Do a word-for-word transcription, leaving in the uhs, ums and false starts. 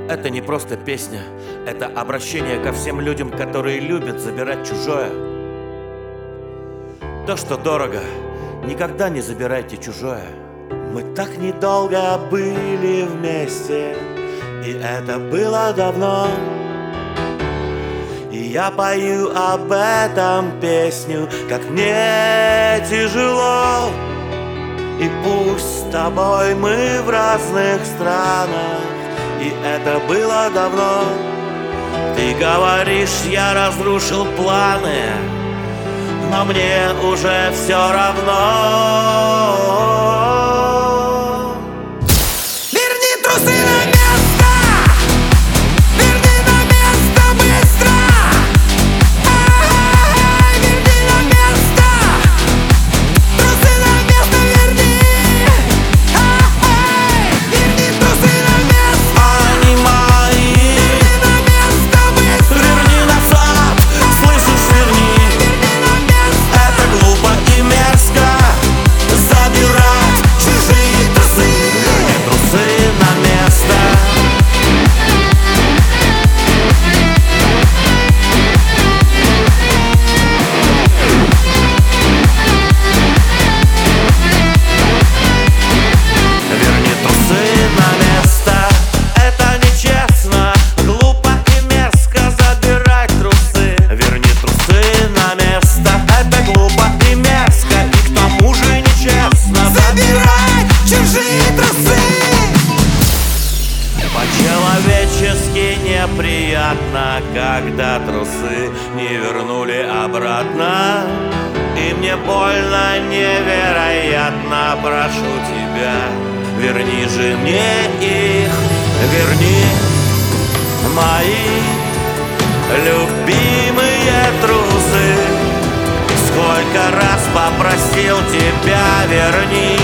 Это не просто песня, это обращение ко всем людям, которые любят забирать чужое. То, что дорого, никогда не забирайте чужое. Мы так недолго были вместе, и это было давно. И я пою об этом песню, как мне тяжело. И пусть с тобой мы в разных странах, и это было давно. Ты говоришь, я разрушил планы, но мне уже все равно. Верни трусы на место, верни на место быстро. Ай, верни на место, трусы на место верни. Ай, верни трусы на место. Они мои, Верни на место быстро. верни назад, слышишь, верни. Верни на место. Это глупо и мерзко забирать чужие трусы. Верни трусы на место. Верни трусы на место. Это нечестно, глупо и мерзко забирать трусы. Верни трусы на место. Это глупо и мерзко, и к тому же нечестно Забирай чужие трусы. По-человечески неприятно, когда трусы не вернули обратно. И мне больно, невероятно, прошу тебя, верни же мне их, верни мои любимые трусы. Сколько раз попросил тебя, верни.